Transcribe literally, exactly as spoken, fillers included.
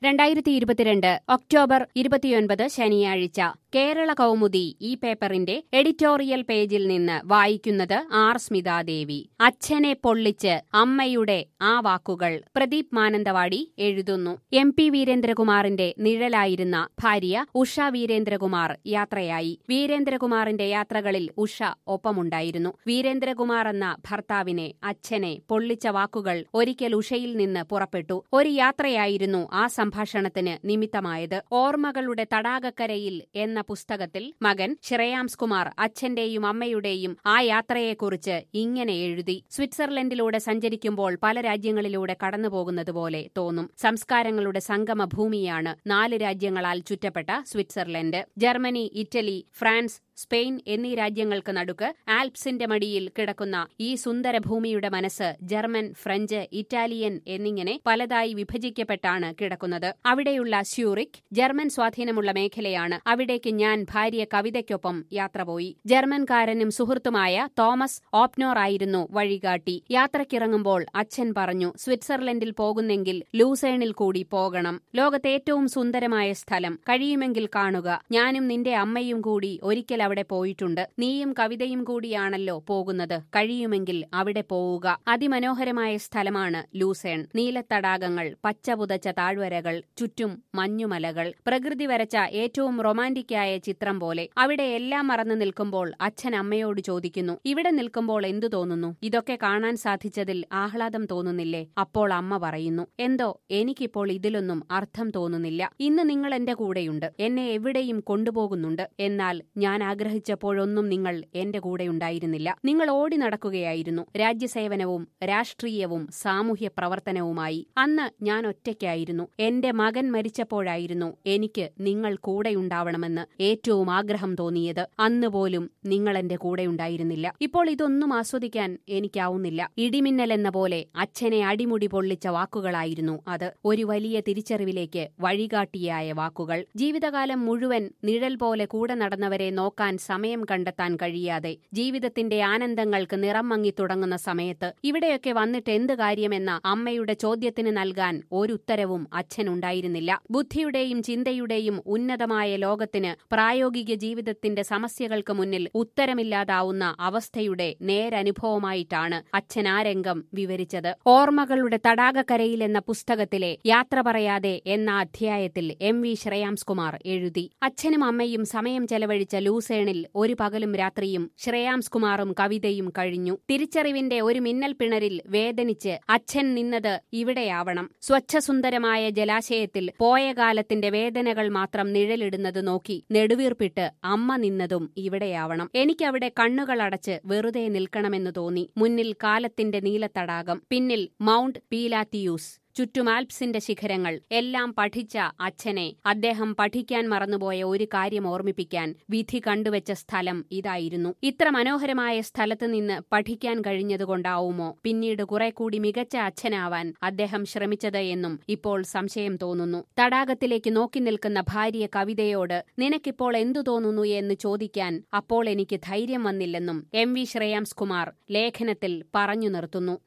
രണ്ടായിരത്തി ഇരുപത്തിരണ്ട് ഒക്ടോബർ ഇരുപത്തിയൊൻപത് ശനിയാഴ്ച കേരള കൗമുദി ഈ പേപ്പറിന്റെ എഡിറ്റോറിയൽ പേജിൽ നിന്ന് വായിക്കുന്നത് ആർ സ്മിതാദേവി. അച്ഛനെ പൊള്ളിച്ച് അമ്മയുടെ ആ വാക്കുകൾ. പ്രദീപ് മാനന്തവാടി എഴുതുന്നു. എം പി വീരേന്ദ്രകുമാറിന്റെ നിഴലായിരുന്ന ഭാര്യ ഉഷ വീരേന്ദ്രകുമാർ യാത്രയായി. വീരേന്ദ്രകുമാറിന്റെ യാത്രകളിൽ ഉഷ ഒപ്പമുണ്ടായിരുന്നു. വീരേന്ദ്രകുമാർ എന്ന ഭർത്താവിനെ, അച്ഛനെ പൊള്ളിച്ച വാക്കുകൾ ഒരിക്കൽ ഉഷയിൽ നിന്ന് പുറപ്പെട്ടു. ഒരു യാത്രയായിരുന്നു ആ സംഭാഷണത്തിന് നിമിത്തമായത്. ഓർമ്മകളുടെ തടാകക്കരയിൽ എന്ന പുസ്തകത്തിൽ മകൻ ശ്രേയാംസ് കുമാർ അച്ഛന്റെയും അമ്മയുടെയും ആ യാത്രയെക്കുറിച്ച് ഇങ്ങനെ എഴുതി. സ്വിറ്റ്സർലൻഡിലൂടെ സഞ്ചരിക്കുമ്പോൾ പല രാജ്യങ്ങളിലൂടെ കടന്നുപോകുന്നതുപോലെ തോന്നും. സംസ്കാരങ്ങളുടെ സംഗമ ഭൂമിയാണ് നാല് രാജ്യങ്ങളാൽ ചുറ്റപ്പെട്ട Switzerland. Germany, Italy, France, Spain എന്നീ രാജ്യങ്ങൾക്ക് നടുക്ക് ആൽപ്സിന്റെ മടിയിൽ കിടക്കുന്ന ഈ സുന്ദര ഭൂമിയുടെ മനസ്സ് ജർമ്മൻ, ഫ്രഞ്ച്, ഇറ്റാലിയൻ എന്നിങ്ങനെ പലതായി വിഭജിക്കപ്പെട്ടാണ് കിടക്കുന്നത്. അവിടെയുള്ള സ്യൂറിക് ജർമ്മൻ സ്വാധീനമുള്ള മേഖലയാണ്. അവിടേക്ക് ഞാൻ ഭാര്യ കവിതയ്ക്കൊപ്പം യാത്ര പോയി. ജർമ്മൻകാരനും സുഹൃത്തുമായ തോമസ് ഓപ്നോർ ആയിരുന്നു വഴികാട്ടി. യാത്രക്കിറങ്ങുമ്പോൾ അച്ഛൻ പറഞ്ഞു, സ്വിറ്റ്സർലൻഡിൽ പോകുന്നെങ്കിൽ ലൂസേണിൽ കൂടി പോകണം. ലോകത്തെ ഏറ്റവും സുന്ദരമായ സ്ഥലം, കഴിയുമെങ്കിൽ കാണുക. ഞാനും നിന്റെ അമ്മയും കൂടി ഒരിക്കൽ അവിടെ പോയിട്ടുണ്ട്. നീയും കവിതയും കൂടിയാണല്ലോ പോകുന്നത്. കഴിയുമെങ്കിൽ അവിടെ പോവുക. അതിമനോഹരമായ സ്ഥലമാണ് ലൂസേൺ. നീലത്തടാകങ്ങൾ, പച്ചപുതച്ച താഴ്വരകൾ, ചുറ്റും മഞ്ഞുമലകൾ. പ്രകൃതി വരച്ച ഏറ്റവും റൊമാന്റിക്കായ ചിത്രം പോലെ. അവിടെ എല്ലാം മറന്നു നിൽക്കുമ്പോൾ അച്ഛൻ അമ്മയോട് ചോദിക്കുന്നു, ഇവിടെ നിൽക്കുമ്പോൾ എന്തു തോന്നുന്നു? ഇതൊക്കെ കാണാൻ സാധിച്ചതിൽ ആഹ്ലാദം തോന്നുന്നില്ലേ? അപ്പോൾ അമ്മ പറയുന്നു, എന്തോ എനിക്കിപ്പോൾ ഇതിലൊന്നും അർത്ഥം തോന്നുന്നില്ല. ഇന്ന് നിങ്ങൾ എന്റെ കൂടെയുണ്ട്, എന്നെ എവിടെയും കൊണ്ടുപോകുന്നുണ്ട്. എന്നാൽ ഞാൻ ആഗ്രഹിച്ചപ്പോഴൊന്നും നിങ്ങൾ എന്റെ കൂടെയുണ്ടായിരുന്നില്ല. നിങ്ങൾ ഓടി നടക്കുകയായിരുന്നു. രാജ്യസേവനവും രാഷ്ട്രീയവും സാമൂഹ്യ പ്രവർത്തനവുമായി. അന്ന് ഞാൻ ഒറ്റയ്ക്കായിരുന്നു. എന്റെ മകൻ മരിച്ചപ്പോഴായിരുന്നു എനിക്ക് നിങ്ങൾ കൂടെയുണ്ടാവണമെന്ന് ഏറ്റവും ആഗ്രഹം തോന്നിയത്. അന്ന് പോലും നിങ്ങൾ എന്റെ കൂടെയുണ്ടായിരുന്നില്ല. ഇപ്പോൾ ഇതൊന്നും ആസ്വദിക്കാൻ എനിക്കാവുന്നില്ല. ഇടിമിന്നലെന്ന പോലെ അച്ഛനെ അടിമുടി പൊള്ളിച്ച വാക്കുകളായിരുന്നു അത്. ഒരു വലിയ തിരിച്ചറിവിലേക്ക് വഴികാട്ടിയായ വാക്കുകൾ. ജീവിതകാലം മുഴുവൻ നിഴൽ പോലെ കൂടെ നടന്നവരെ നോക്കാൻ സമയം കണ്ടെത്താൻ കഴിയാതെ, ജീവിതത്തിന്റെ ആനന്ദങ്ങൾക്ക് നിറം മങ്ങി തുടങ്ങുന്ന സമയത്ത് ഇവിടെയൊക്കെ വന്നിട്ട് എന്ത് കാര്യമെന്ന അമ്മയുടെ ചോദ്യത്തിന് നൽകാൻ ഒരുത്തരവും അച്ഛനുണ്ടായിരുന്നില്ല. ബുദ്ധിയുടെയും ചിന്തയുടെയും ഉന്നതമായ ലോകത്തിന് പ്രായോഗിക ജീവിതത്തിന്റെ സമസ്യകൾക്ക് മുന്നിൽ ഉത്തരമില്ലാതാവുന്ന അവസ്ഥയുടെ നേരനുഭവമായിട്ടാണ് അച്ഛൻ ആ രംഗം വിവരിച്ചത്. ഓർമ്മകളുടെ തടാകക്കരയിൽ എന്ന പുസ്തകത്തിലെ യാത്ര പറയാതെ എന്ന അധ്യായത്തിൽ എം വി ശ്രേയാംസ് കുമാർ എഴുതി. അച്ഛനും അമ്മയും സമയം ചെലവഴിച്ച ലൂസേണിൽ ഒരു പകലും രാത്രിയും ശ്രേയാംസ് കുമാറും കവിതയും കഴിഞ്ഞു. തിരിച്ചറിവിന്റെ ഒരു മിന്നൽ പിണരിൽ വേദനിച്ച് അച്ഛൻ നിന്നത് ഇവിടെയാവണം. സ്വച്ഛസുന്ദരമായ ജലാശയത്തിൽ പോയ കാലത്തിന്റെ വേദനകൾ മാത്രം നിഴലിടുന്നത് നോക്കി നെടുവീർപ്പിട്ട് അമ്മ നിന്നതും ഇവിടെയാവണം. എനിക്കവിടെ കണ്ണുകളടച്ച് വെറുതെ നിൽക്കണമെന്ന് തോന്നി. മുന്നിൽ കാലത്തിന്റെ നീലത്തടാകം, പിന്നിൽ മൗണ്ട് പീലാത്തിയൂസ്, ചുറ്റും ആൽപ്സിന്റെ ശിഖരങ്ങൾ. എല്ലാം പഠിച്ച അച്ഛനെ അദ്ദേഹം പഠിക്കാൻ മറന്നുപോയ ഒരു കാര്യം ഓർമ്മിപ്പിക്കാൻ വിധി കണ്ടുവച്ച സ്ഥലം ഇതായിരുന്നു. ഇത്ര മനോഹരമായ സ്ഥലത്ത് നിന്ന് പഠിക്കാൻ കഴിഞ്ഞതുകൊണ്ടാവുമോ പിന്നീട് കുറെ കൂടി മികച്ച അച്ഛനാവാൻ അദ്ദേഹം ശ്രമിച്ചത് എന്നും ഇപ്പോൾ സംശയം തോന്നുന്നു. തടാകത്തിലേക്ക് നോക്കി നിൽക്കുന്ന ഭാര്യ കവിതയോട് നിനക്കിപ്പോൾ എന്തു തോന്നുന്നു എന്ന് ചോദിക്കാൻ അപ്പോൾ എനിക്ക് ധൈര്യം വന്നില്ലെന്നും എം വി ശ്രേയാംസ് കുമാർ ലേഖനത്തിൽ പറഞ്ഞു നിർത്തുന്നു.